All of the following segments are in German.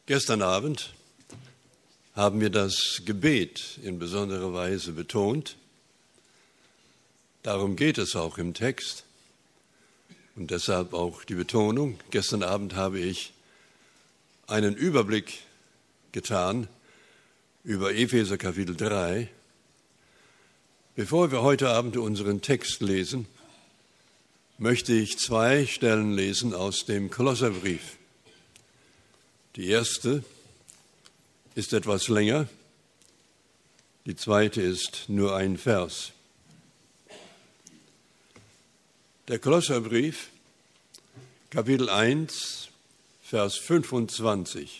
Gestern Abend haben wir das Gebet in besonderer Weise betont. Darum geht es auch im Text und deshalb auch die Betonung. Gestern Abend habe ich einen Überblick getan über Epheser Kapitel 3. Bevor wir heute Abend unseren Text lesen, möchte ich 2 Stellen lesen aus dem Kolosserbrief. Die erste ist etwas länger, die zweite ist nur ein Vers. Der Kolosserbrief, Kapitel 1, Vers 25.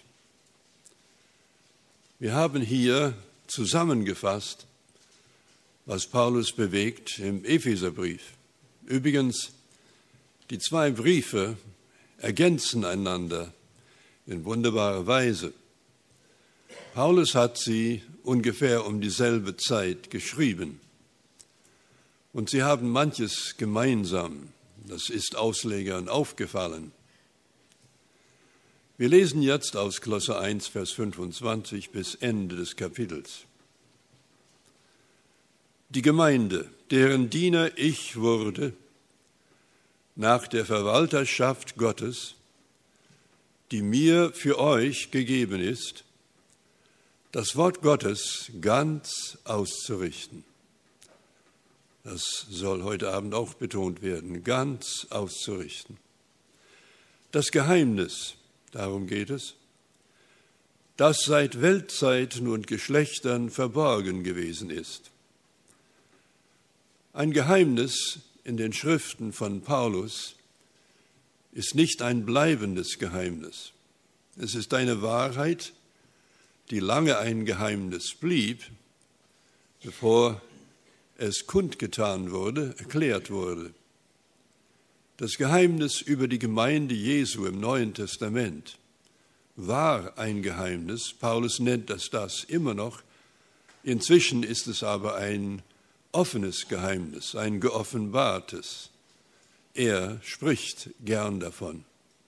Wir haben hier zusammengefasst, was Paulus bewegt im Epheserbrief. Übrigens, die 2 Briefe ergänzen einander in wunderbarer Weise. Paulus hat sie ungefähr um dieselbe Zeit geschrieben. Und sie haben manches gemeinsam. Das ist Auslegern aufgefallen. Wir lesen jetzt aus Kolosser 1, Vers 25 bis Ende des Kapitels. Die Gemeinde, deren Diener ich wurde, nach der Verwalterschaft Gottes, die mir für euch gegeben ist, das Wort Gottes ganz auszurichten. Das soll heute Abend auch betont werden, ganz auszurichten. Das Geheimnis, darum geht es, das seit Weltzeiten und Geschlechtern verborgen gewesen ist. Ein Geheimnis in den Schriften von Paulus ist nicht ein bleibendes Geheimnis. Es ist eine Wahrheit, die lange ein Geheimnis blieb, bevor es kundgetan wurde, erklärt wurde. Das Geheimnis über die Gemeinde Jesu im Neuen Testament war ein Geheimnis. Paulus nennt das immer noch. Inzwischen ist es aber ein offenes Geheimnis, ein geoffenbartes. Er spricht gern davon.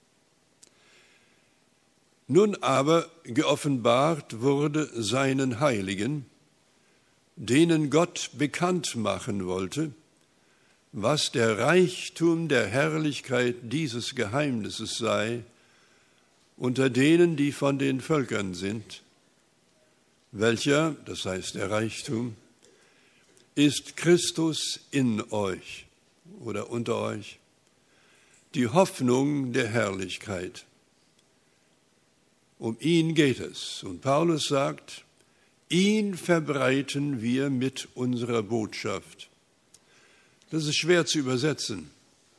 Nun aber geoffenbart wurde seinen Heiligen, denen Gott bekannt machen wollte, was der Reichtum der Herrlichkeit dieses Geheimnisses sei, unter denen, die von den Völkern sind, welcher, das heißt der Reichtum, ist Christus in euch oder unter euch, die Hoffnung der Herrlichkeit. Um ihn geht es. Und Paulus sagt, ihn verbreiten wir mit unserer Botschaft. Das ist schwer zu übersetzen.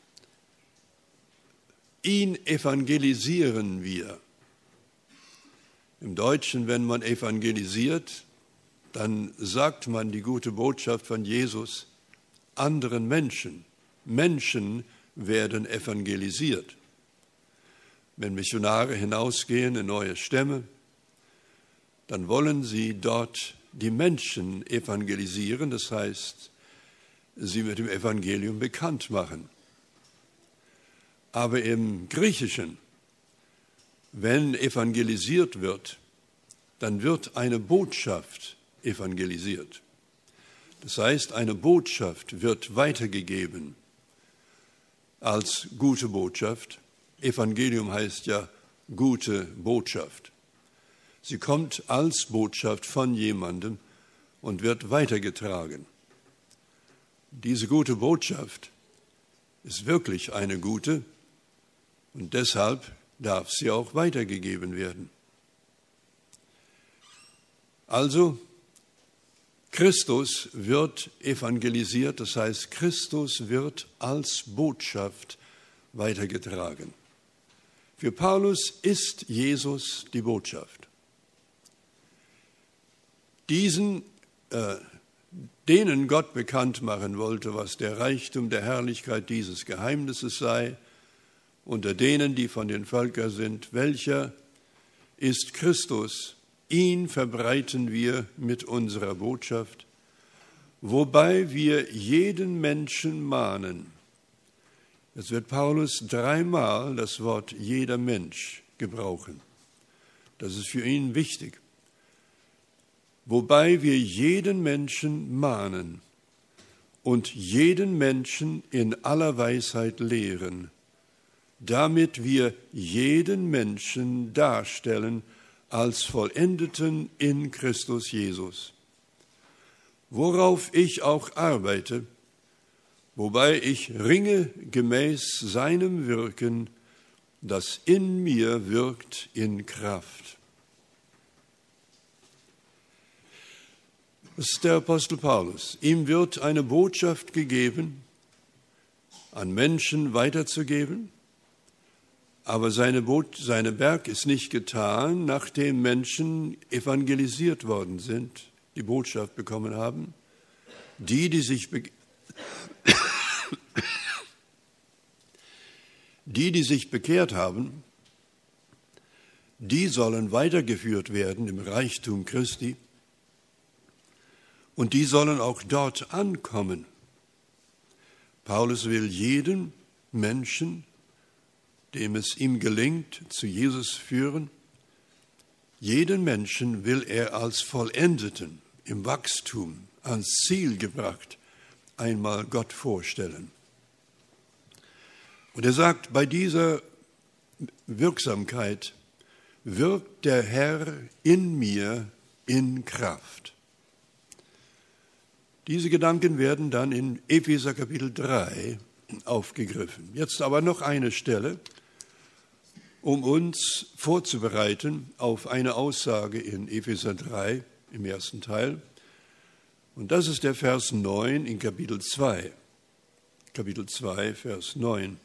Ihn evangelisieren wir. Im Deutschen, wenn man evangelisiert, dann sagt man die gute Botschaft von Jesus anderen Menschen. Menschen werden evangelisiert. Wenn Missionare hinausgehen in neue Stämme, dann wollen sie dort die Menschen evangelisieren, das heißt, sie mit dem Evangelium bekannt machen. Aber im Griechischen, wenn evangelisiert wird, dann wird eine Botschaft evangelisiert. Das heißt, eine Botschaft wird weitergegeben als gute Botschaft. Evangelium heißt ja gute Botschaft. Sie kommt als Botschaft von jemandem und wird weitergetragen. Diese gute Botschaft ist wirklich eine gute und deshalb darf sie auch weitergegeben werden. Also, Christus wird evangelisiert, das heißt, Christus wird als Botschaft weitergetragen. Für Paulus ist Jesus die Botschaft. Denen Gott bekannt machen wollte, was der Reichtum der Herrlichkeit dieses Geheimnisses sei, unter denen, die von den Völkern sind, welcher ist Christus, ihn verbreiten wir mit unserer Botschaft, wobei wir jeden Menschen mahnen. Jetzt wird Paulus 3-mal das Wort jeder Mensch gebrauchen. Das ist für ihn wichtig. Wobei wir jeden Menschen mahnen und jeden Menschen in aller Weisheit lehren, damit wir jeden Menschen darstellen als Vollendeten in Christus Jesus. Worauf ich auch arbeite, wobei ich ringe gemäß seinem Wirken, das in mir wirkt in Kraft. Das ist der Apostel Paulus. Ihm wird eine Botschaft gegeben, an Menschen weiterzugeben, aber seine Werk ist nicht getan, nachdem Menschen evangelisiert worden sind, die Botschaft bekommen haben. Die sich bekehrt haben, die sollen weitergeführt werden im Reichtum Christi und die sollen auch dort ankommen. Paulus will jeden Menschen, dem es ihm gelingt, zu Jesus führen, jeden Menschen will er als Vollendeten im Wachstum, ans Ziel gebracht, einmal Gott vorstellen. Und er sagt, bei dieser Wirksamkeit wirkt der Herr in mir in Kraft. Diese Gedanken werden dann in Epheser Kapitel 3 aufgegriffen. Jetzt aber noch eine Stelle, um uns vorzubereiten auf eine Aussage in Epheser 3 im ersten Teil. Und das ist der Vers 9 in Kapitel 2. Kapitel 2, Vers 9.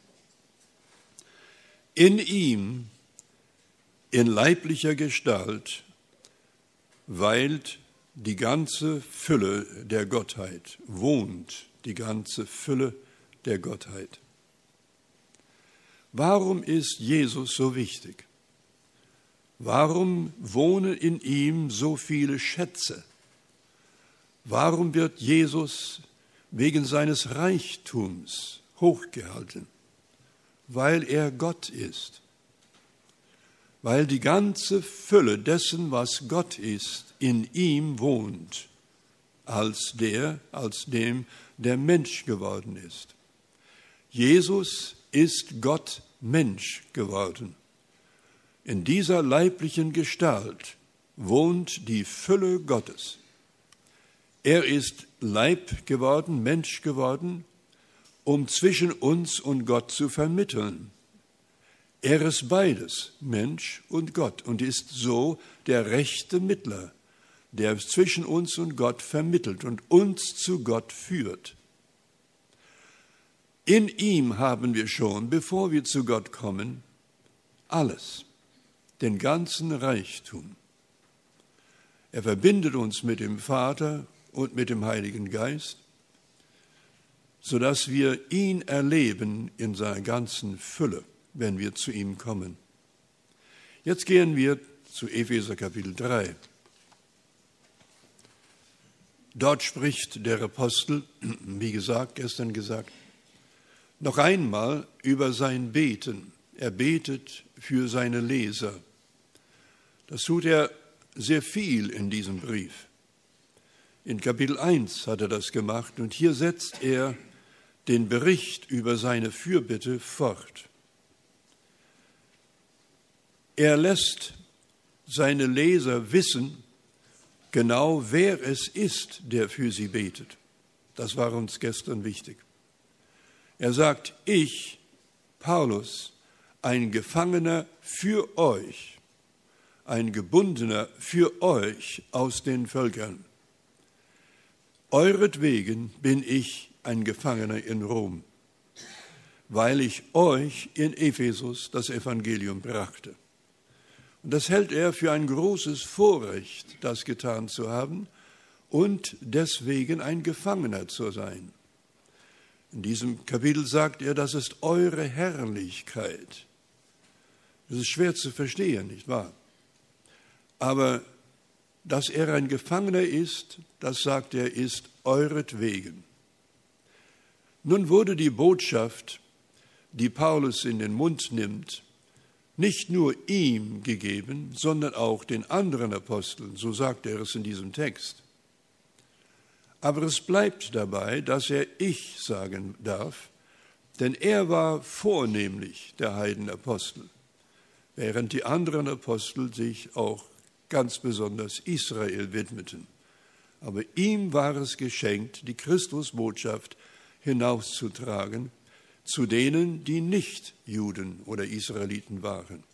In ihm, in leiblicher Gestalt, weilt die ganze Fülle der Gottheit, wohnt die ganze Fülle der Gottheit. Warum ist Jesus so wichtig? Warum wohnen in ihm so viele Schätze? Warum wird Jesus wegen seines Reichtums hochgehalten? Weil er Gott ist. Weil die ganze Fülle dessen, was Gott ist, in ihm wohnt, als dem, der Mensch geworden ist. Jesus ist Gott Mensch geworden. In dieser leiblichen Gestalt wohnt die Fülle Gottes. Er ist Leib geworden, Mensch geworden, um zwischen uns und Gott zu vermitteln. Er ist beides, Mensch und Gott, und ist so der rechte Mittler, der zwischen uns und Gott vermittelt und uns zu Gott führt. In ihm haben wir schon, bevor wir zu Gott kommen, alles, den ganzen Reichtum. Er verbindet uns mit dem Vater und mit dem Heiligen Geist, sodass wir ihn erleben in seiner ganzen Fülle, wenn wir zu ihm kommen. Jetzt gehen wir zu Epheser Kapitel 3. Dort spricht der Apostel, wie gestern gesagt, noch einmal über sein Beten. Er betet für seine Leser. Das tut er sehr viel in diesem Brief. In Kapitel 1 hat er das gemacht und hier setzt er den Bericht über seine Fürbitte fort. Er lässt seine Leser wissen, genau wer es ist, der für sie betet. Das war uns gestern wichtig. Er sagt, ich, Paulus, ein Gefangener für euch, ein Gebundener für euch aus den Völkern. Euretwegen bin ich ein Gefangener in Rom, weil ich euch in Ephesus das Evangelium brachte. Und das hält er für ein großes Vorrecht, das getan zu haben und deswegen ein Gefangener zu sein. In diesem Kapitel sagt er, das ist eure Herrlichkeit. Das ist schwer zu verstehen, nicht wahr? Aber dass er ein Gefangener ist, das sagt er, ist euretwegen. Nun wurde die Botschaft, die Paulus in den Mund nimmt, nicht nur ihm gegeben, sondern auch den anderen Aposteln, so sagt er es in diesem Text. Aber es bleibt dabei, dass er ich sagen darf, denn er war vornehmlich der Heidenapostel, während die anderen Apostel sich auch ganz besonders Israel widmeten. Aber ihm war es geschenkt, die Christusbotschaft hinauszutragen zu denen, die nicht Juden oder Israeliten waren.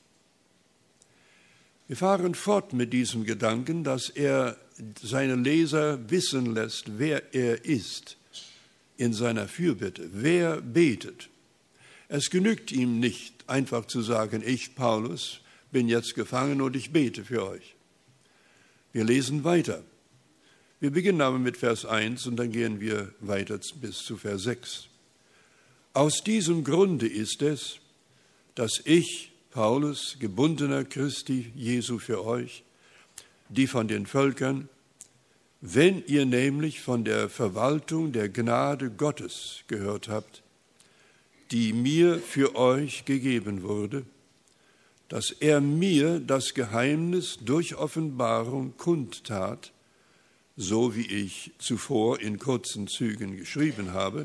Wir fahren fort mit diesem Gedanken, dass er seine Leser wissen lässt, wer er ist in seiner Fürbitte, wer betet. Es genügt ihm nicht, einfach zu sagen, ich, Paulus, bin jetzt gefangen und ich bete für euch. Wir lesen weiter. Wir beginnen aber mit Vers 1 und dann gehen wir weiter bis zu Vers 6. Aus diesem Grunde ist es, dass ich, Paulus, gebundener Christi Jesu für euch, die von den Völkern, wenn ihr nämlich von der Verwaltung der Gnade Gottes gehört habt, die mir für euch gegeben wurde, dass er mir das Geheimnis durch Offenbarung kundtat, so wie ich zuvor in kurzen Zügen geschrieben habe,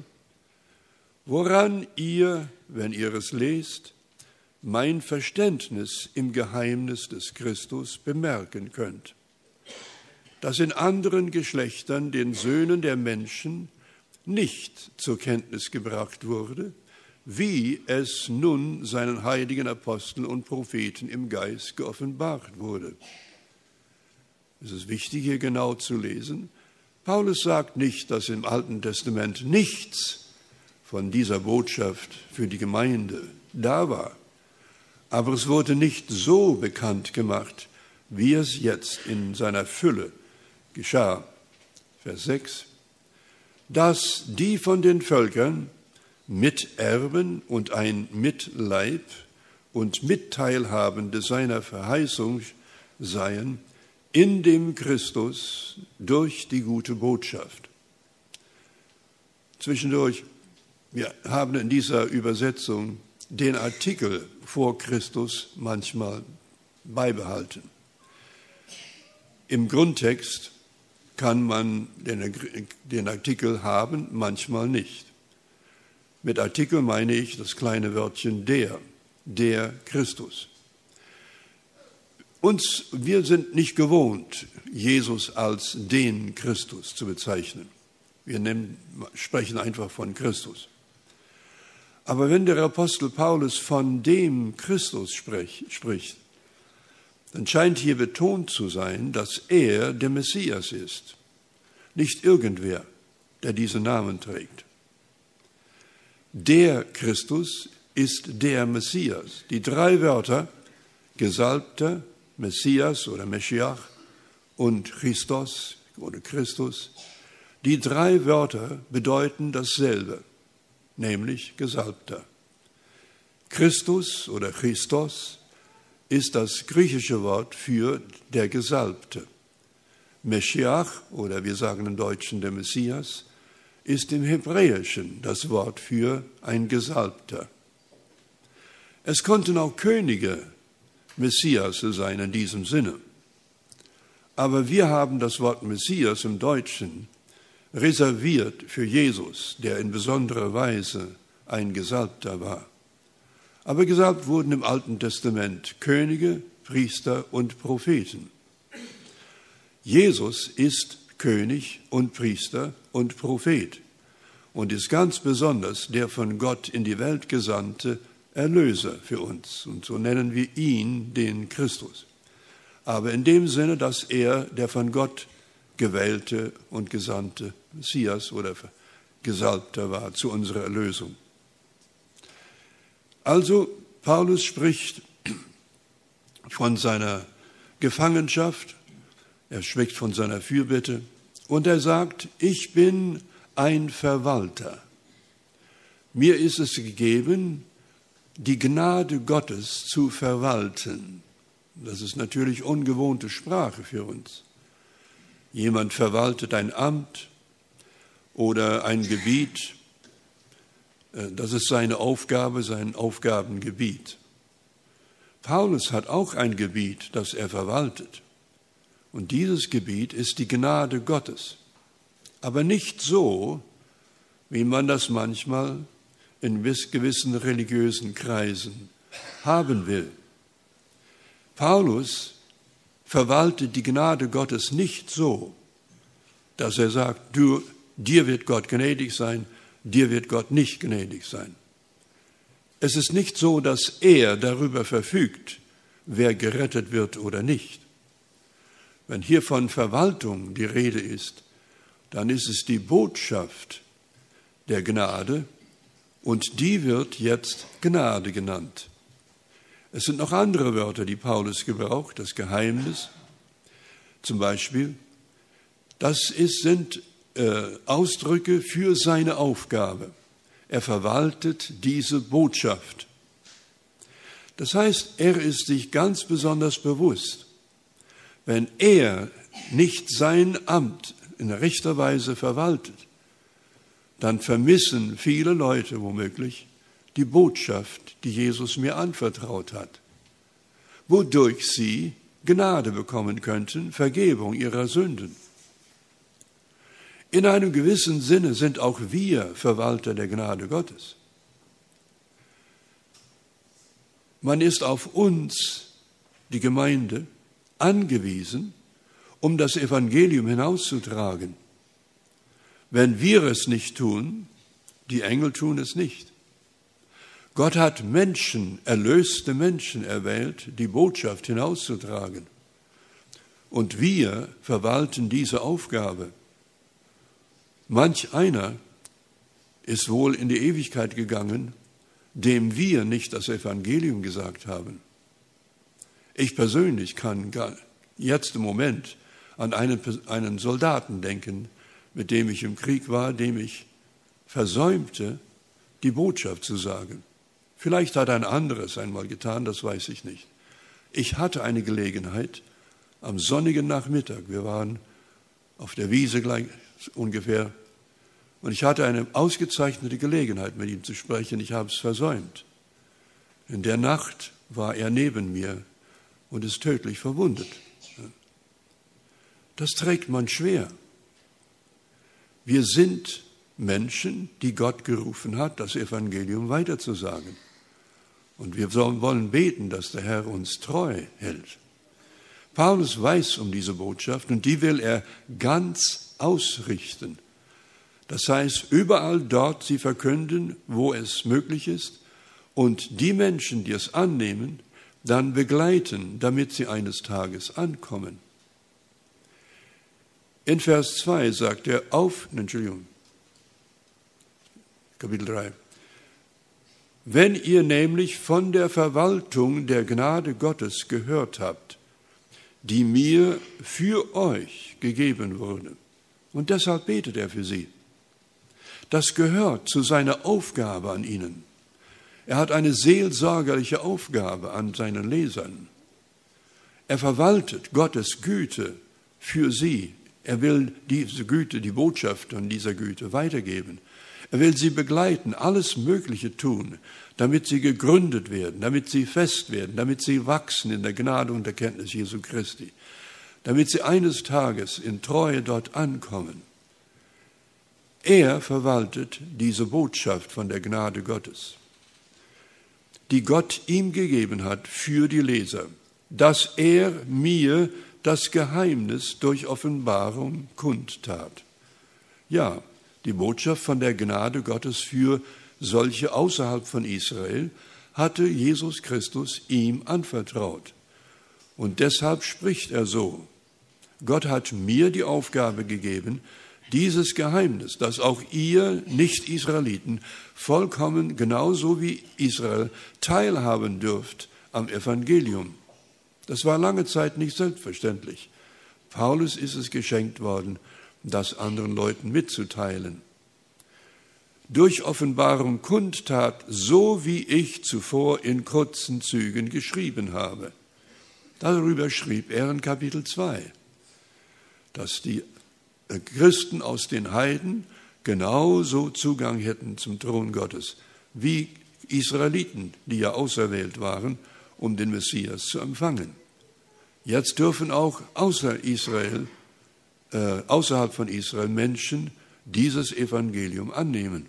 woran ihr, wenn ihr es lest, mein Verständnis im Geheimnis des Christus bemerken könnt, das in anderen Geschlechtern den Söhnen der Menschen nicht zur Kenntnis gebracht wurde, wie es nun seinen heiligen Aposteln und Propheten im Geist geoffenbart wurde. Es ist wichtig, hier genau zu lesen. Paulus sagt nicht, dass im Alten Testament nichts von dieser Botschaft für die Gemeinde da war. Aber es wurde nicht so bekannt gemacht, wie es jetzt in seiner Fülle geschah. Vers 6. Dass die von den Völkern Miterben und ein Mitleib und Mitteilhabende seiner Verheißung seien in dem Christus durch die gute Botschaft. Zwischendurch, wir haben in dieser Übersetzung den Artikel vor Christus manchmal beibehalten. Im Grundtext kann man den Artikel haben, manchmal nicht. Mit Artikel meine ich das kleine Wörtchen der Christus. Wir sind nicht gewohnt, Jesus als den Christus zu bezeichnen. Wir sprechen einfach von Christus. Aber wenn der Apostel Paulus von dem Christus spricht, dann scheint hier betont zu sein, dass er der Messias ist, nicht irgendwer, der diesen Namen trägt. Der Christus ist der Messias. Die drei Wörter, Gesalbter, Messias oder Meschiach und Christos oder Christus, die drei Wörter bedeuten dasselbe, nämlich Gesalbter. Christus oder Christos ist das griechische Wort für der Gesalbte. Meschiach oder wir sagen im Deutschen der Messias ist im Hebräischen das Wort für ein Gesalbter. Es konnten auch Könige Messias sein in diesem Sinne. Aber wir haben das Wort Messias im Deutschen reserviert für Jesus, der in besonderer Weise ein Gesalbter war. Aber gesalbt wurden im Alten Testament Könige, Priester und Propheten. Jesus ist König und Priester und Prophet und ist ganz besonders der von Gott in die Welt gesandte Erlöser für uns. Und so nennen wir ihn den Christus. Aber in dem Sinne, dass er der von Gott gewählte und gesandte Messias oder Gesalbter war zu unserer Erlösung. Also, Paulus spricht von seiner Gefangenschaft, er spricht von seiner Fürbitte und er sagt, ich bin ein Verwalter. Mir ist es gegeben, die Gnade Gottes zu verwalten. Das ist natürlich ungewohnte Sprache für uns. Jemand verwaltet ein Amt oder ein Gebiet. Das ist seine Aufgabe, sein Aufgabengebiet. Paulus hat auch ein Gebiet, das er verwaltet. Und dieses Gebiet ist die Gnade Gottes. Aber nicht so, wie man das manchmal in gewissen religiösen Kreisen haben will. Paulus verwaltet die Gnade Gottes nicht so, dass er sagt, dir wird Gott gnädig sein, dir wird Gott nicht gnädig sein. Es ist nicht so, dass er darüber verfügt, wer gerettet wird oder nicht. Wenn hier von Verwaltung die Rede ist, dann ist es die Botschaft der Gnade und die wird jetzt Gnade genannt. Es sind noch andere Wörter, die Paulus gebraucht, das Geheimnis zum Beispiel. Das sind Ausdrücke für seine Aufgabe. Er verwaltet diese Botschaft. Das heißt, er ist sich ganz besonders bewusst, wenn er nicht sein Amt in rechter Weise verwaltet, dann vermissen viele Leute womöglich die Botschaft, die Jesus mir anvertraut hat, wodurch sie Gnade bekommen könnten, Vergebung ihrer Sünden. In einem gewissen Sinne sind auch wir Verwalter der Gnade Gottes. Man ist auf uns, die Gemeinde, angewiesen, um das Evangelium hinauszutragen. Wenn wir es nicht tun, die Engel tun es nicht. Gott hat Menschen, erlöste Menschen erwählt, die Botschaft hinauszutragen. Und wir verwalten diese Aufgabe. Manch einer ist wohl in die Ewigkeit gegangen, dem wir nicht das Evangelium gesagt haben. Ich persönlich kann jetzt im Moment an einen Soldaten denken, mit dem ich im Krieg war, dem ich versäumte, die Botschaft zu sagen. Vielleicht hat ein anderes einmal getan, das weiß ich nicht. Ich hatte eine Gelegenheit am sonnigen Nachmittag, wir waren auf der Wiese gleich ungefähr, und ich hatte eine ausgezeichnete Gelegenheit, mit ihm zu sprechen. Ich habe es versäumt. In der Nacht war er neben mir und ist tödlich verwundet. Das trägt man schwer. Wir sind Menschen, die Gott gerufen hat, das Evangelium weiterzusagen. Und wir wollen beten, dass der Herr uns treu hält. Paulus weiß um diese Botschaft und die will er ganz ausrichten. Das heißt, überall dort sie verkünden, wo es möglich ist, und die Menschen, die es annehmen, dann begleiten, damit sie eines Tages ankommen. In Vers 2 sagt er Kapitel 3. Wenn ihr nämlich von der Verwaltung der Gnade Gottes gehört habt, die mir für euch gegeben wurde, und deshalb betet er für sie. Das gehört zu seiner Aufgabe an ihnen. Er hat eine seelsorgerliche Aufgabe an seinen Lesern. Er verwaltet Gottes Güte für sie. Er will diese Güte, die Botschaft von dieser Güte weitergeben. Er will sie begleiten, alles Mögliche tun, damit sie gegründet werden, damit sie fest werden, damit sie wachsen in der Gnade und Erkenntnis Jesu Christi, damit sie eines Tages in Treue dort ankommen. Er verwaltet diese Botschaft von der Gnade Gottes, die Gott ihm gegeben hat für die Leser, dass er mir das Geheimnis durch Offenbarung kundtat. Ja, die Botschaft von der Gnade Gottes für solche außerhalb von Israel hatte Jesus Christus ihm anvertraut. Und deshalb spricht er so: Gott hat mir die Aufgabe gegeben, dieses Geheimnis, dass auch ihr Nicht-Israeliten vollkommen genauso wie Israel teilhaben dürft am Evangelium. Das war lange Zeit nicht selbstverständlich. Paulus ist es geschenkt worden, das anderen Leuten mitzuteilen. Durch Offenbarung kundtat, so wie ich zuvor in kurzen Zügen geschrieben habe. Darüber schrieb er in Kapitel 2, dass die Christen aus den Heiden genauso Zugang hätten zum Thron Gottes wie Israeliten, die ja auserwählt waren, um den Messias zu empfangen. Jetzt dürfen auch außerhalb von Israel Menschen dieses Evangelium annehmen.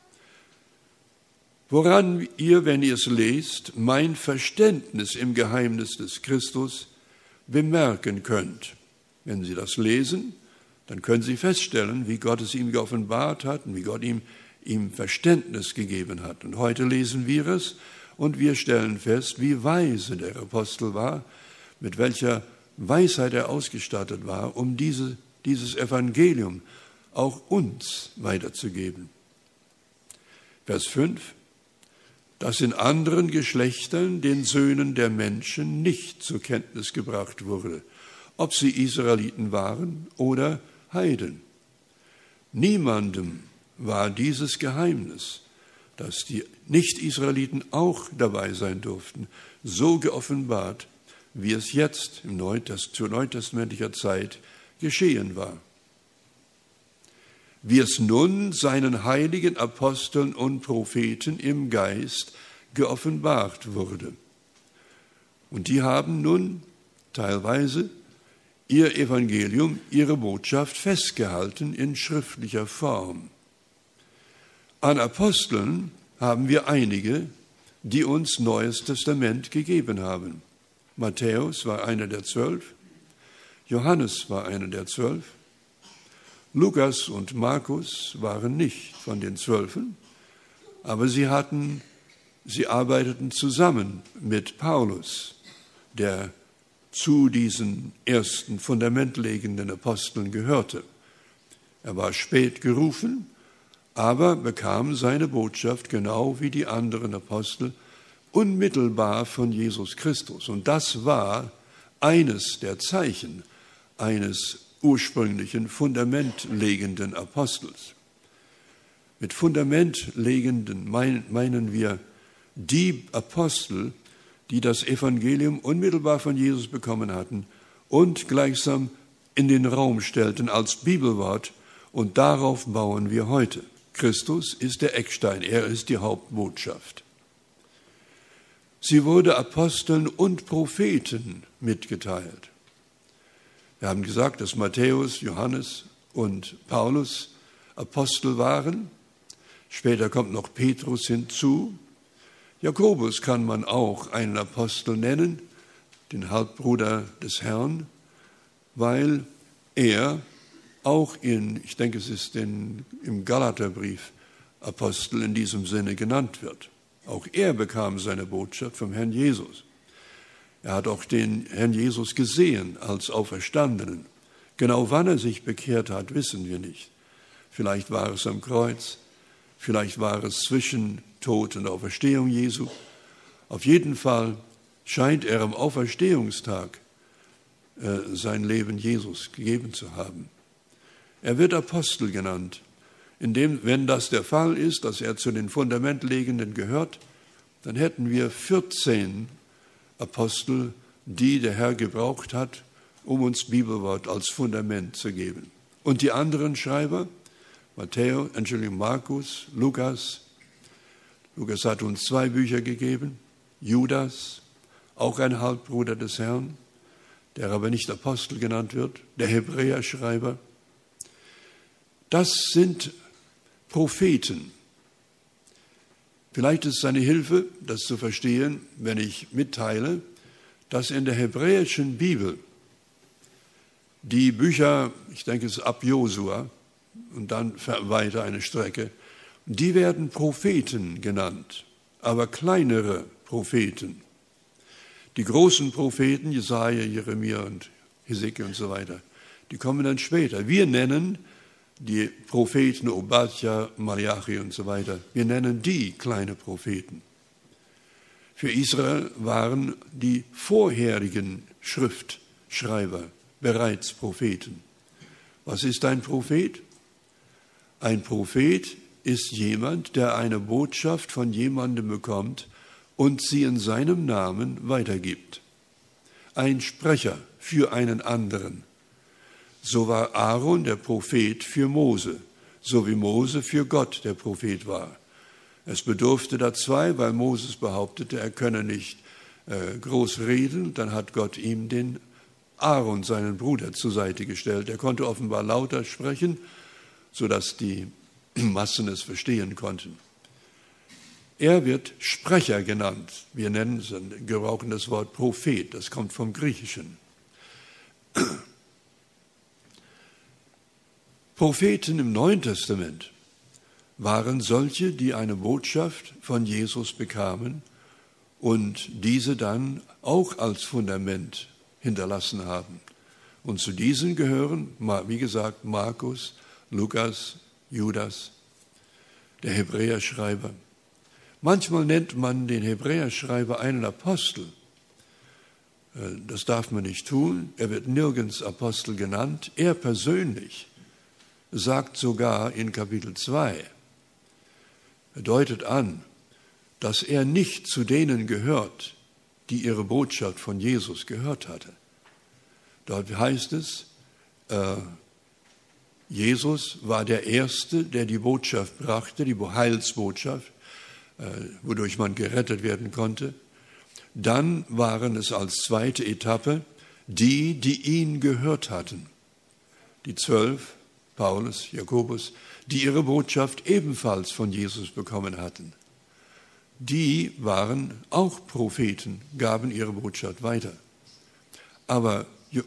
Woran ihr, wenn ihr es lest, mein Verständnis im Geheimnis des Christus bemerken könnt. Wenn Sie das lesen, dann können Sie feststellen, wie Gott es ihm geoffenbart hat und wie Gott ihm Verständnis gegeben hat. Und heute lesen wir es und wir stellen fest, wie weise der Apostel war, mit welcher Weisheit er ausgestattet war, um dieses Evangelium auch uns weiterzugeben. Vers 5: dass in anderen Geschlechtern den Söhnen der Menschen nicht zur Kenntnis gebracht wurde, ob sie Israeliten waren oder Heiden. Niemandem war dieses Geheimnis, dass die Nicht-Israeliten auch dabei sein durften, so geoffenbart, wie es jetzt zur neutestamentlicher Zeit geschehen war. Wie es nun seinen heiligen Aposteln und Propheten im Geist geoffenbart wurde. Und die haben nun teilweise ihr Evangelium, ihre Botschaft festgehalten in schriftlicher Form. An Aposteln haben wir einige, die uns Neues Testament gegeben haben. Matthäus war einer der 12, Johannes war einer der 12, Lukas und Markus waren nicht von den 12, aber sie arbeiteten zusammen mit Paulus, der zu diesen ersten fundamentlegenden Aposteln gehörte. Er war spät gerufen, aber bekam seine Botschaft genau wie die anderen Apostel unmittelbar von Jesus Christus. Und das war eines der Zeichen eines ursprünglichen fundamentlegenden Apostels. Mit fundamentlegenden meinen wir die Apostel, die das Evangelium unmittelbar von Jesus bekommen hatten und gleichsam in den Raum stellten als Bibelwort, und darauf bauen wir heute. Christus ist der Eckstein, er ist die Hauptbotschaft. Sie wurde Aposteln und Propheten mitgeteilt. Wir haben gesagt, dass Matthäus, Johannes und Paulus Apostel waren. Später kommt noch Petrus hinzu. Jakobus kann man auch einen Apostel nennen, den Halbbruder des Herrn, weil er auch ich denke, es ist im Galaterbrief Apostel in diesem Sinne genannt wird. Auch er bekam seine Botschaft vom Herrn Jesus. Er hat auch den Herrn Jesus gesehen als Auferstandenen. Genau wann er sich bekehrt hat, wissen wir nicht. Vielleicht war es am Kreuz, vielleicht war es zwischen Tod und Auferstehung Jesu. Auf jeden Fall scheint er am Auferstehungstag sein Leben Jesus gegeben zu haben. Er wird Apostel genannt. Wenn das der Fall ist, dass er zu den Fundamentlegenden gehört, dann hätten wir 14 Apostel, die der Herr gebraucht hat, um uns Bibelwort als Fundament zu geben. Und die anderen Schreiber, Markus, Lukas. Lukas hat uns 2 Bücher gegeben. Judas, auch ein Halbbruder des Herrn, der aber nicht Apostel genannt wird. Der Hebräerschreiber. Das sind Propheten. Vielleicht ist es eine Hilfe, das zu verstehen, wenn ich mitteile, dass in der hebräischen Bibel die Bücher, ich denke es ist ab Josua und dann weiter eine Strecke, die werden Propheten genannt, aber kleinere Propheten. Die großen Propheten, Jesaja, Jeremia und Hesekiel und so weiter, die kommen dann später. Wir nennen die Propheten Obadja, Malachi und so weiter, wir nennen die kleine Propheten. Für Israel waren die vorherigen Schriftschreiber bereits Propheten. Was ist ein Prophet? Ein Prophet ist jemand, der eine Botschaft von jemandem bekommt und sie in seinem Namen weitergibt. Ein Sprecher für einen anderen. So war Aaron der Prophet für Mose, so wie Mose für Gott der Prophet war. Es bedurfte da 2, weil Moses behauptete, er könne nicht groß reden, dann hat Gott ihm den Aaron, seinen Bruder, zur Seite gestellt. Er konnte offenbar lauter sprechen, sodass die Massen es verstehen konnten. Er wird Sprecher genannt. Wir gebrauchen das Wort Prophet, das kommt vom Griechischen. Propheten im Neuen Testament waren solche, die eine Botschaft von Jesus bekamen und diese dann auch als Fundament hinterlassen haben. Und zu diesen gehören, wie gesagt, Markus, Lukas, Judas, der Hebräerschreiber. Manchmal nennt man den Hebräerschreiber einen Apostel. Das darf man nicht tun. Er wird nirgends Apostel genannt. Er persönlich sagt sogar in Kapitel 2, er deutet an, dass er nicht zu denen gehört, die ihre Botschaft von Jesus gehört hatte. Dort heißt es, Jesus war der Erste, der die Botschaft brachte, die Heilsbotschaft, wodurch man gerettet werden konnte. Dann waren es als zweite Etappe die ihn gehört hatten. Die 12, Paulus, Jakobus, die ihre Botschaft ebenfalls von Jesus bekommen hatten. Die waren auch Propheten, gaben ihre Botschaft weiter. Aber,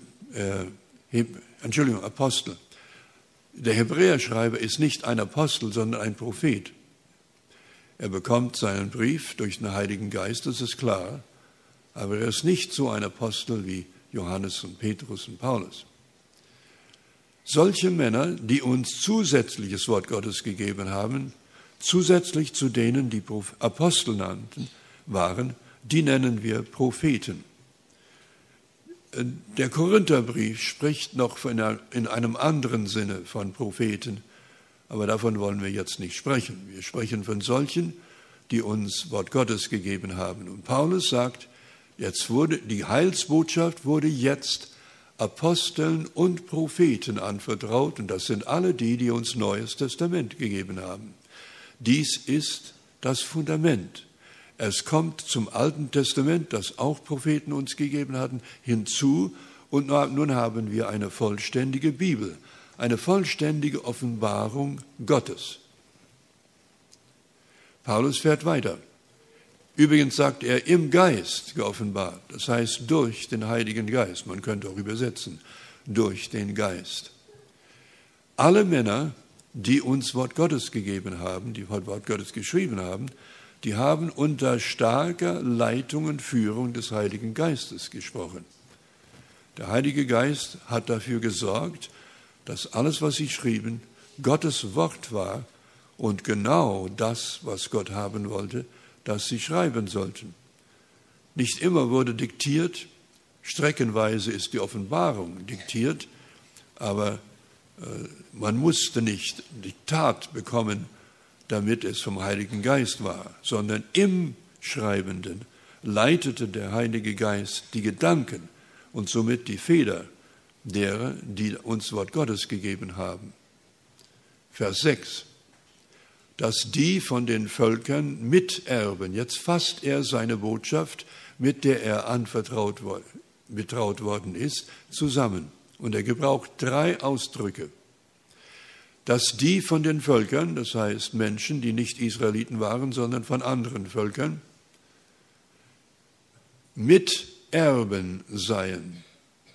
Apostel. Der Hebräerschreiber ist nicht ein Apostel, sondern ein Prophet. Er bekommt seinen Brief durch den Heiligen Geist, das ist klar. Aber er ist nicht so ein Apostel wie Johannes und Petrus und Paulus. Solche Männer, die uns zusätzliches Wort Gottes gegeben haben, zusätzlich zu denen, die Apostel nannten, waren, die nennen wir Propheten. Der Korintherbrief spricht noch in einem anderen Sinne von Propheten, aber davon wollen wir jetzt nicht sprechen. Wir sprechen von solchen, die uns Wort Gottes gegeben haben. Und Paulus sagt, die Heilsbotschaft wurde jetzt Aposteln und Propheten anvertraut, und das sind alle die uns Neues Testament gegeben haben. Dies ist das Fundament. Es kommt zum Alten Testament, das auch Propheten uns gegeben hatten, hinzu, und nun haben wir eine vollständige Bibel, eine vollständige Offenbarung Gottes. Paulus fährt weiter. Übrigens sagt er, im Geist geoffenbart, das heißt durch den Heiligen Geist. Man könnte auch übersetzen, durch den Geist. Alle Männer, die uns Wort Gottes gegeben haben, die Wort Gottes geschrieben haben, die haben unter starker Leitung und Führung des Heiligen Geistes gesprochen. Der Heilige Geist hat dafür gesorgt, dass alles, was sie schrieben, Gottes Wort war und genau das, was Gott haben wollte, dass sie schreiben sollten. Nicht immer wurde diktiert, streckenweise ist die Offenbarung diktiert, aber man musste nicht Diktat bekommen, damit es vom Heiligen Geist war, sondern im Schreibenden leitete der Heilige Geist die Gedanken und somit die Feder derer, die uns Wort Gottes gegeben haben. Vers 6. Dass die von den Völkern miterben. Jetzt fasst er seine Botschaft, mit der er betraut worden ist, zusammen. Und er gebraucht 3 Ausdrücke. Dass die von den Völkern, das heißt Menschen, die nicht Israeliten waren, sondern von anderen Völkern, Miterben seien.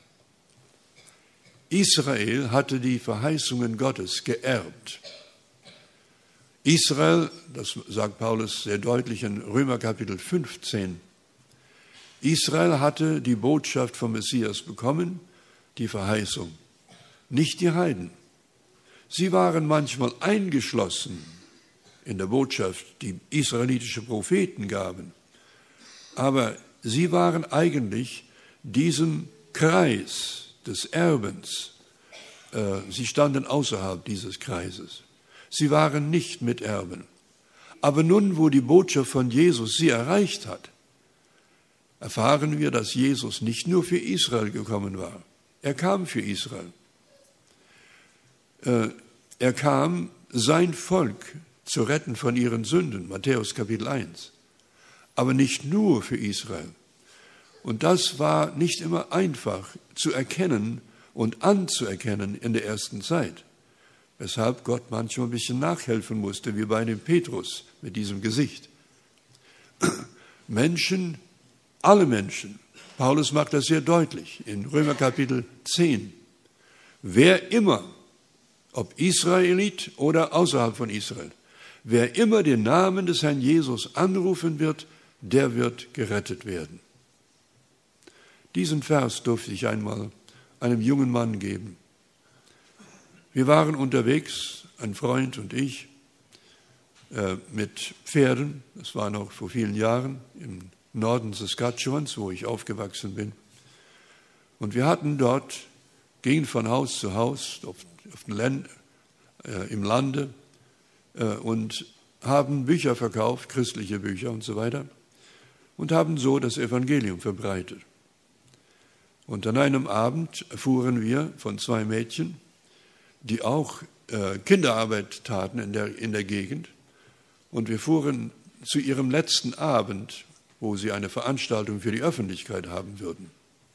Israel hatte die Verheißungen Gottes geerbt. Israel, das sagt Paulus sehr deutlich in Römer Kapitel 15, Israel hatte die Botschaft vom Messias bekommen, die Verheißung, nicht die Heiden. Sie waren manchmal eingeschlossen in der Botschaft, die israelitische Propheten gaben, aber sie waren eigentlich diesem Kreis des Erbens, sie standen außerhalb dieses Kreises. Sie waren nicht Miterben. Aber nun, wo die Botschaft von Jesus sie erreicht hat, erfahren wir, dass Jesus nicht nur für Israel gekommen war. Er kam für Israel. Er kam, sein Volk zu retten von ihren Sünden, Matthäus Kapitel 1. Aber nicht nur für Israel, Und das war nicht immer einfach zu erkennen und anzuerkennen in der ersten Zeit, weshalb Gott manchmal ein bisschen nachhelfen musste, wie bei dem Petrus mit diesem Gesicht. Menschen, alle Menschen, Paulus macht das sehr deutlich in Römer Kapitel 10, wer immer, ob Israelit oder außerhalb von Israel, wer immer den Namen des Herrn Jesus anrufen wird, der wird gerettet werden. Diesen Vers durfte ich einmal einem jungen Mann geben. Wir waren unterwegs, ein Freund und ich, mit Pferden. Das war noch vor vielen Jahren im Norden Saskatchewans, wo ich aufgewachsen bin. Und wir hatten dort, gingen von Haus zu Haus im Lande und haben Bücher verkauft, christliche Bücher und so weiter, und haben so das Evangelium verbreitet. Und an einem Abend erfuhren wir von 2 Mädchen, die auch Kinderarbeit taten in der Gegend. Und wir fuhren zu ihrem letzten Abend, wo sie eine Veranstaltung für die Öffentlichkeit haben würden.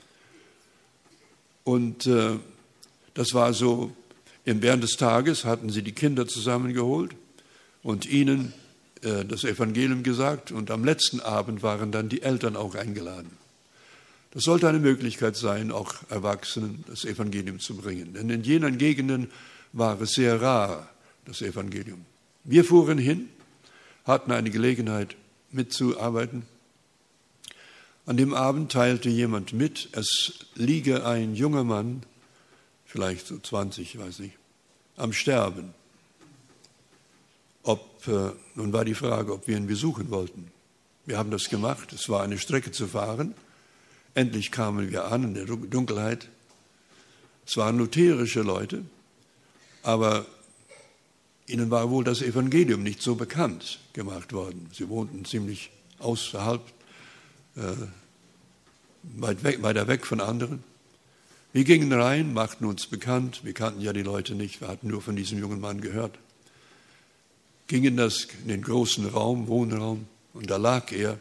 Und das war so, während des Tages hatten sie die Kinder zusammengeholt und ihnen das Evangelium gesagt. Und am letzten Abend waren dann die Eltern auch eingeladen. Das sollte eine Möglichkeit sein, auch Erwachsenen das Evangelium zu bringen. Denn in jenen Gegenden war es sehr rar, das Evangelium. Wir fuhren hin, hatten eine Gelegenheit mitzuarbeiten. An dem Abend teilte jemand mit, es liege ein junger Mann, vielleicht so 20, weiß nicht, am Sterben. Nun war die Frage, ob wir ihn besuchen wollten. Wir haben das gemacht, es war eine Strecke zu fahren. Endlich kamen wir an in der Dunkelheit. Es waren lutherische Leute, aber ihnen war wohl das Evangelium nicht so bekannt gemacht worden. Sie wohnten ziemlich außerhalb, weiter weg von anderen. Wir gingen rein, machten uns bekannt. Wir kannten ja die Leute nicht, wir hatten nur von diesem jungen Mann gehört. Gingen in den großen Raum, Wohnraum, und da lag er.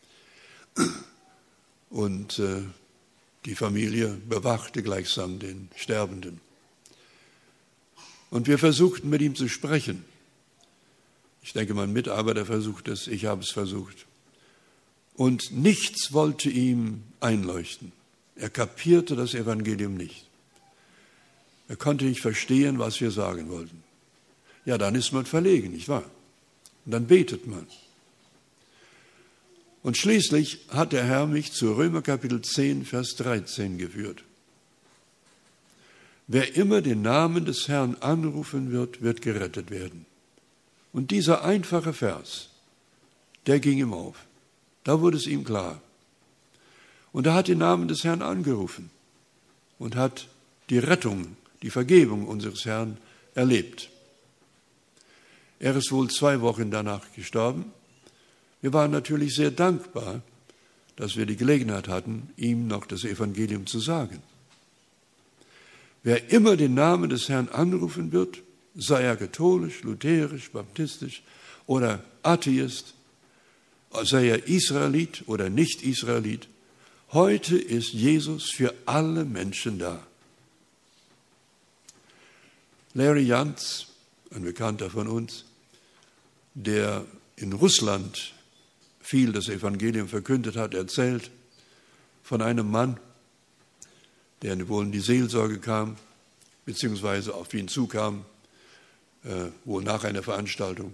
Und die Familie bewachte gleichsam den Sterbenden. Und wir versuchten, mit ihm zu sprechen. Ich denke, mein Mitarbeiter versucht es, ich habe es versucht. Und nichts wollte ihm einleuchten. Er kapierte das Evangelium nicht. Er konnte nicht verstehen, was wir sagen wollten. Ja, dann ist man verlegen, nicht wahr? Und dann betet man. Und schließlich hat der Herr mich zu Römer Kapitel 10, Vers 13 geführt. Wer immer den Namen des Herrn anrufen wird, wird gerettet werden. Und dieser einfache Vers, der ging ihm auf. Da wurde es ihm klar. Und er hat den Namen des Herrn angerufen und hat die Rettung, die Vergebung unseres Herrn erlebt. Er ist wohl 2 Wochen danach gestorben. Wir waren natürlich sehr dankbar, dass wir die Gelegenheit hatten, ihm noch das Evangelium zu sagen. Wer immer den Namen des Herrn anrufen wird, sei er katholisch, lutherisch, baptistisch oder Atheist, sei er Israelit oder Nicht-Israelit, heute ist Jesus für alle Menschen da. Larry Jantz, ein Bekannter von uns, der in Russland viel das Evangelium verkündet hat, erzählt von einem Mann, der wohl in die Seelsorge kam, beziehungsweise auf ihn zukam, wohl nach einer Veranstaltung.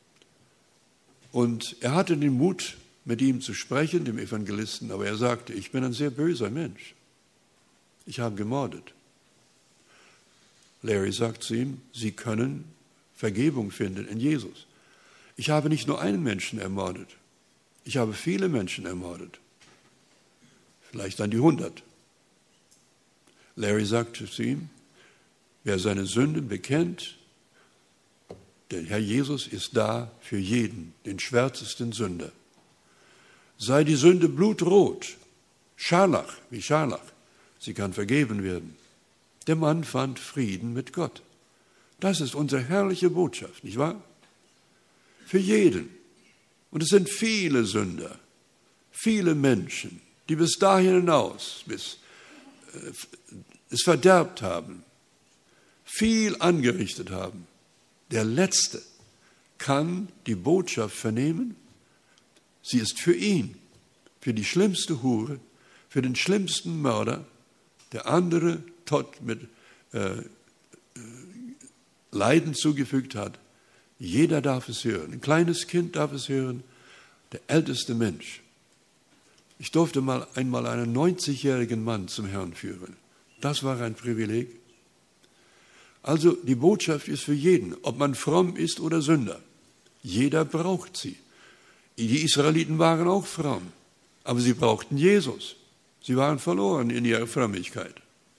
Und er hatte den Mut, mit ihm zu sprechen, dem Evangelisten, aber er sagte, ich bin ein sehr böser Mensch. Ich habe gemordet. Larry sagt zu ihm, Sie können Vergebung finden in Jesus. Ich habe nicht nur einen Menschen ermordet. Ich habe viele Menschen ermordet. Vielleicht an die 100. Larry sagte zu ihm, wer seine Sünden bekennt, der Herr Jesus ist da für jeden, den schwärzesten Sünder. Sei die Sünde blutrot, Scharlach, wie Scharlach, sie kann vergeben werden. Der Mann fand Frieden mit Gott. Das ist unsere herrliche Botschaft, nicht wahr? Für jeden. Und es sind viele Sünder, viele Menschen, die bis dahin hinaus es verderbt haben, viel angerichtet haben, der Letzte kann die Botschaft vernehmen. Sie ist für ihn, für die schlimmste Hure, für den schlimmsten Mörder, der andere Tod mit Leiden zugefügt hat. Jeder darf es hören. Ein kleines Kind darf es hören, der älteste Mensch. Ich durfte einmal einen 90-jährigen Mann zum Herrn führen. Das war ein Privileg. Also die Botschaft ist für jeden, ob man fromm ist oder Sünder. Jeder braucht sie. Die Israeliten waren auch fromm, aber sie brauchten Jesus. Sie waren verloren in ihrer Frömmigkeit.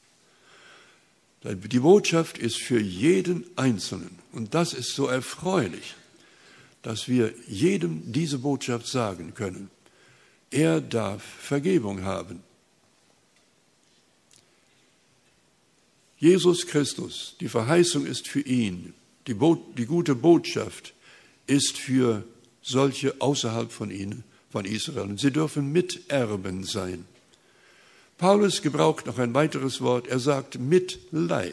Die Botschaft ist für jeden Einzelnen. Und das ist so erfreulich, dass wir jedem diese Botschaft sagen können. Er darf Vergebung haben. Jesus Christus, die Verheißung ist für ihn. Die gute Botschaft ist für solche außerhalb von ihnen, von Israel. Und sie dürfen Miterben sein. Paulus gebraucht noch ein weiteres Wort. Er sagt mit Leib.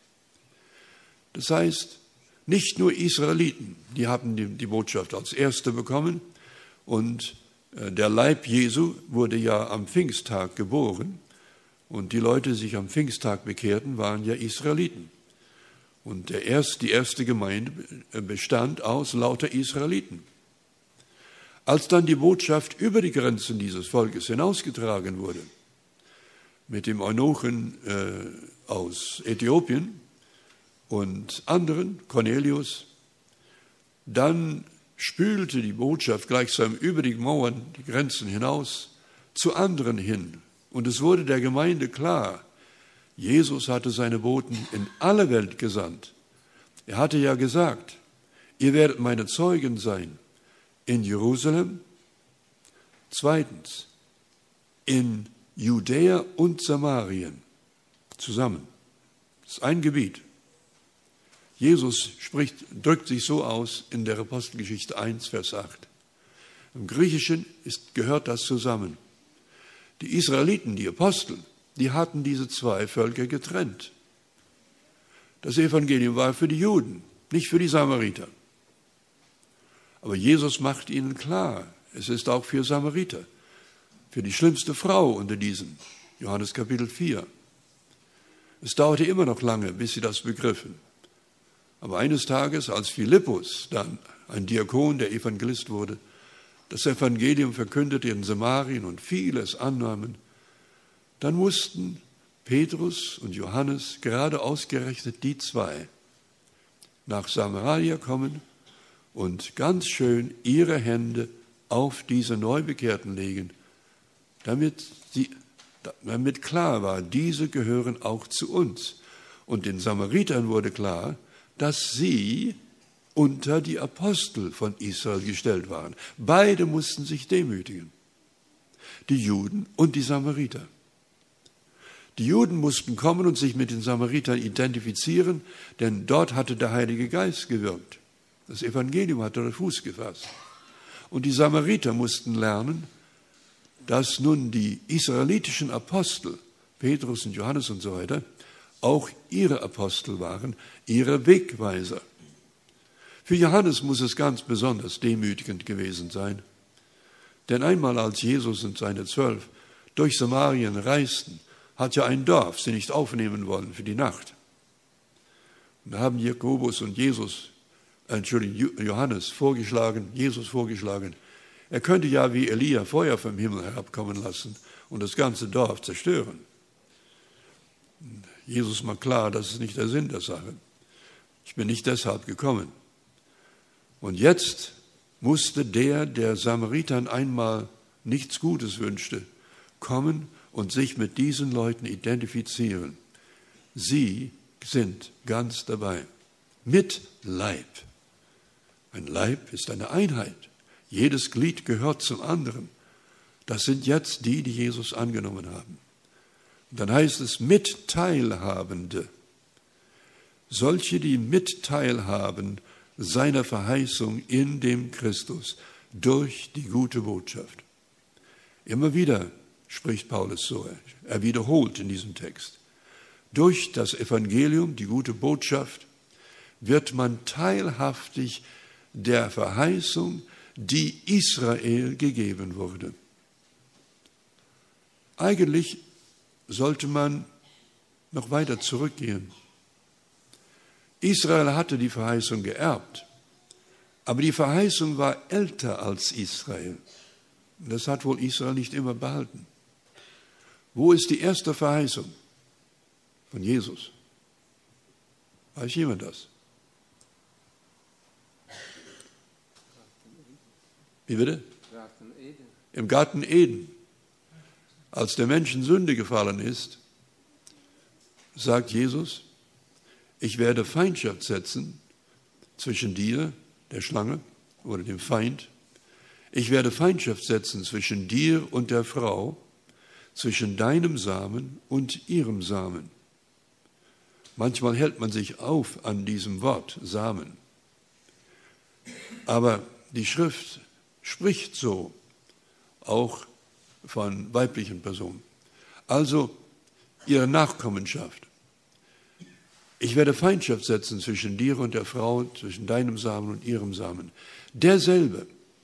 Das heißt, nicht nur Israeliten, die haben die Botschaft als Erste bekommen. Und der Leib Jesu wurde ja am Pfingsttag geboren. Und die Leute, die sich am Pfingsttag bekehrten, waren ja Israeliten. Und die erste Gemeinde bestand aus lauter Israeliten. Als dann die Botschaft über die Grenzen dieses Volkes hinausgetragen wurde, mit dem Eunuchen aus Äthiopien und anderen, Cornelius, dann spülte die Botschaft gleichsam über die Mauern, die Grenzen hinaus, zu anderen hin. Und es wurde der Gemeinde klar, Jesus hatte seine Boten in alle Welt gesandt. Er hatte ja gesagt, ihr werdet meine Zeugen sein in Jerusalem, zweitens in Judäa und Samarien zusammen. Das ist ein Gebiet. Jesus drückt sich so aus in der Apostelgeschichte 1, Vers 8. Im Griechischen gehört das zusammen. Die Israeliten, die Apostel, die hatten diese zwei Völker getrennt. Das Evangelium war für die Juden, nicht für die Samariter. Aber Jesus macht ihnen klar, es ist auch für Samariter, für die schlimmste Frau unter diesen, Johannes Kapitel 4. Es dauerte immer noch lange, bis sie das begriffen. Aber eines Tages, als Philippus dann ein Diakon, der Evangelist wurde, das Evangelium verkündete in Samarien und vieles annahmen, dann mussten Petrus und Johannes, gerade ausgerechnet die zwei, nach Samaria kommen und ganz schön ihre Hände auf diese Neubekehrten legen, damit klar war, diese gehören auch zu uns. Und den Samaritern wurde klar, dass sie unter die Apostel von Israel gestellt waren. Beide mussten sich demütigen, die Juden und die Samariter. Die Juden mussten kommen und sich mit den Samaritern identifizieren, denn dort hatte der Heilige Geist gewirkt. Das Evangelium hatte dort Fuß gefasst. Und die Samariter mussten lernen, dass nun die israelitischen Apostel, Petrus und Johannes und so weiter, auch ihre Apostel waren, ihre Wegweiser. Für Johannes muss es ganz besonders demütigend gewesen sein. Denn einmal, als Jesus und seine 12 durch Samarien reisten, hat ja ein Dorf sie nicht aufnehmen wollen für die Nacht. Und da haben Jakobus und Johannes Jesus vorgeschlagen, er könnte ja wie Elia Feuer vom Himmel herabkommen lassen und das ganze Dorf zerstören. Jesus macht klar, das ist nicht der Sinn der Sache. Ich bin nicht deshalb gekommen. Und jetzt musste der Samaritern einmal nichts Gutes wünschte, kommen und sich mit diesen Leuten identifizieren. Sie sind ganz dabei. Mit Leib. Ein Leib ist eine Einheit. Jedes Glied gehört zum anderen. Das sind jetzt die Jesus angenommen haben. Und dann heißt es Mitteilhabende. Solche, die mitteilhaben seiner Verheißung in dem Christus durch die gute Botschaft. Immer wieder spricht Paulus so. Er wiederholt in diesem Text. Durch das Evangelium, die gute Botschaft, wird man teilhaftig der Verheißung, die Israel gegeben wurde. Eigentlich sollte man noch weiter zurückgehen. Israel hatte die Verheißung geerbt, aber die Verheißung war älter als Israel. Das hat wohl Israel nicht immer behalten. Wo ist die erste Verheißung? Von Jesus. Weiß jemand das? Wie bitte? Im Garten Eden. Als der Mensch in Sünde gefallen ist, sagt Jesus, ich werde Feindschaft setzen zwischen dir, der Schlange oder dem Feind. Ich werde Feindschaft setzen zwischen dir und der Frau, zwischen deinem Samen und ihrem Samen. Manchmal hält man sich auf an diesem Wort Samen. Aber die Schrift spricht so, auch von weiblichen Personen. Also ihre Nachkommenschaft. Ich werde Feindschaft setzen zwischen dir und der Frau, zwischen deinem Samen und ihrem Samen. Derselbe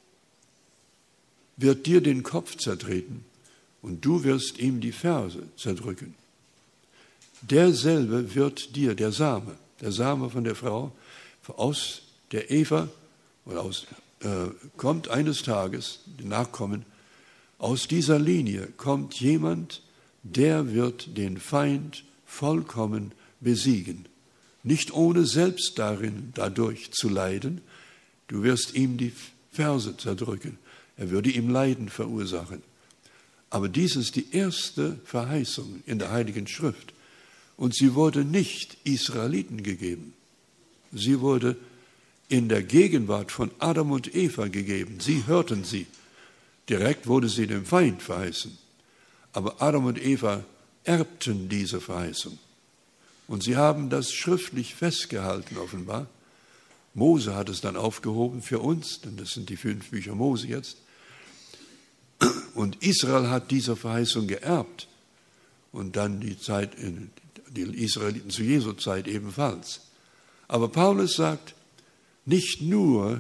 wird dir den Kopf zertreten und du wirst ihm die Ferse zerdrücken. Derselbe wird dir, der Same von der Frau, aus der Eva, oder kommt eines Tages, die Nachkommen, aus dieser Linie kommt jemand, der wird den Feind vollkommen besiegen. Nicht ohne selbst dadurch zu leiden. Du wirst ihm die Ferse zerdrücken. Er würde ihm Leiden verursachen. Aber dies ist die erste Verheißung in der Heiligen Schrift. Und sie wurde nicht Israeliten gegeben. Sie wurde in der Gegenwart von Adam und Eva gegeben. Sie hörten sie. Direkt wurde sie dem Feind verheißen. Aber Adam und Eva erbten diese Verheißung. Und sie haben das schriftlich festgehalten, offenbar. Mose hat es dann aufgehoben für uns, denn das sind die 5 Bücher Mose jetzt. Und Israel hat diese Verheißung geerbt. Und dann die Israeliten zu Jesu Zeit ebenfalls. Aber Paulus sagt, nicht nur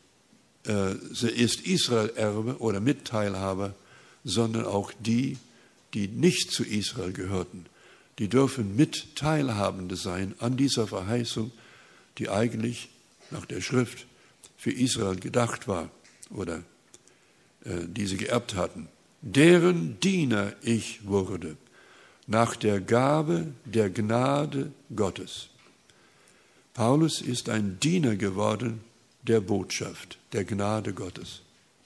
ist Israel Erbe oder Mitteilhaber, sondern auch die nicht zu Israel gehörten. Die dürfen Mitteilhabende sein an dieser Verheißung, die eigentlich nach der Schrift für Israel gedacht war oder die sie geerbt hatten. Deren Diener ich wurde, nach der Gabe der Gnade Gottes. Paulus ist ein Diener geworden der Botschaft, der Gnade Gottes.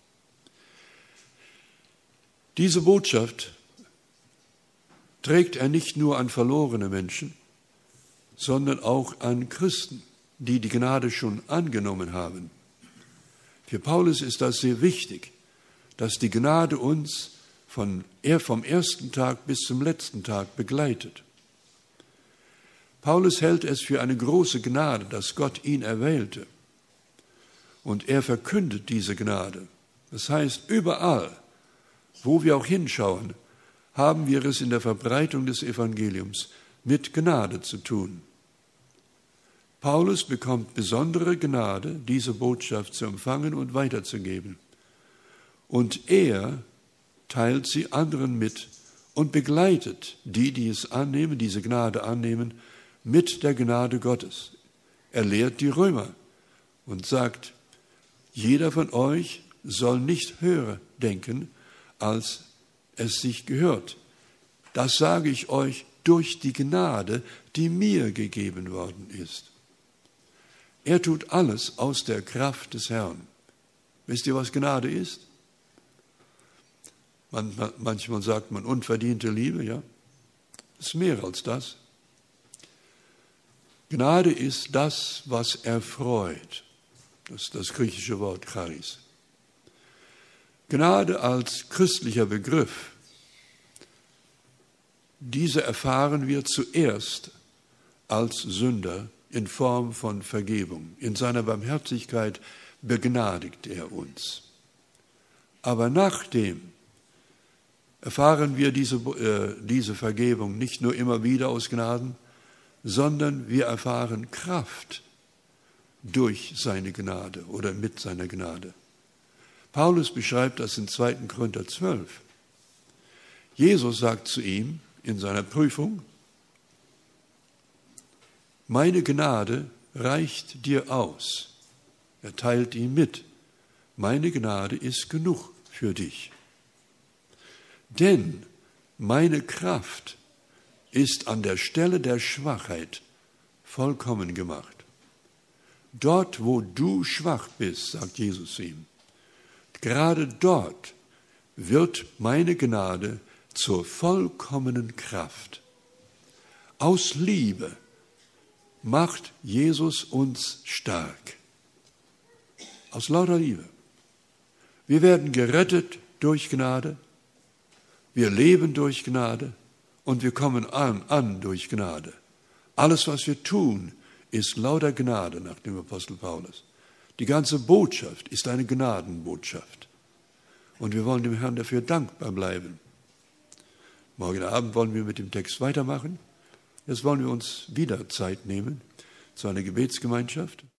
Diese Botschaft trägt er nicht nur an verlorene Menschen, sondern auch an Christen, die die Gnade schon angenommen haben. Für Paulus ist das sehr wichtig, dass die Gnade uns vom ersten Tag bis zum letzten Tag begleitet. Paulus hält es für eine große Gnade, dass Gott ihn erwählte. Und er verkündet diese Gnade. Das heißt, überall, wo wir auch hinschauen, haben wir es in der Verbreitung des Evangeliums mit Gnade zu tun. Paulus bekommt besondere Gnade, diese Botschaft zu empfangen und weiterzugeben. Und er teilt sie anderen mit und begleitet die es annehmen, diese Gnade annehmen, mit der Gnade Gottes. Er lehrt die Römer und sagt, jeder von euch soll nicht höher denken, als es sich gehört. Das sage ich euch durch die Gnade, die mir gegeben worden ist. Er tut alles aus der Kraft des Herrn. Wisst ihr, was Gnade ist? Manchmal sagt man unverdiente Liebe, ja. Das ist mehr als das. Gnade ist das, was erfreut. Das ist das griechische Wort Charis. Gnade als christlicher Begriff, diese erfahren wir zuerst als Sünder in Form von Vergebung. In seiner Barmherzigkeit begnadigt er uns. Aber nachdem erfahren wir diese Vergebung nicht nur immer wieder aus Gnaden, sondern wir erfahren Kraft durch seine Gnade oder mit seiner Gnade. Paulus beschreibt das in 2. Korinther 12. Jesus sagt zu ihm in seiner Prüfung: Meine Gnade reicht dir aus. Er teilt ihm mit: Meine Gnade ist genug für dich. Denn meine Kraft ist an der Stelle der Schwachheit vollkommen gemacht. Dort, wo du schwach bist, sagt Jesus ihm, gerade dort wird meine Gnade zur vollkommenen Kraft. Aus Liebe macht Jesus uns stark. Aus lauter Liebe. Wir werden gerettet durch Gnade, wir leben durch Gnade und wir kommen an durch Gnade. Alles, was wir tun, ist lauter Gnade nach dem Apostel Paulus. Die ganze Botschaft ist eine Gnadenbotschaft. Und wir wollen dem Herrn dafür dankbar bleiben. Morgen Abend wollen wir mit dem Text weitermachen. Jetzt wollen wir uns wieder Zeit nehmen zu einer Gebetsgemeinschaft.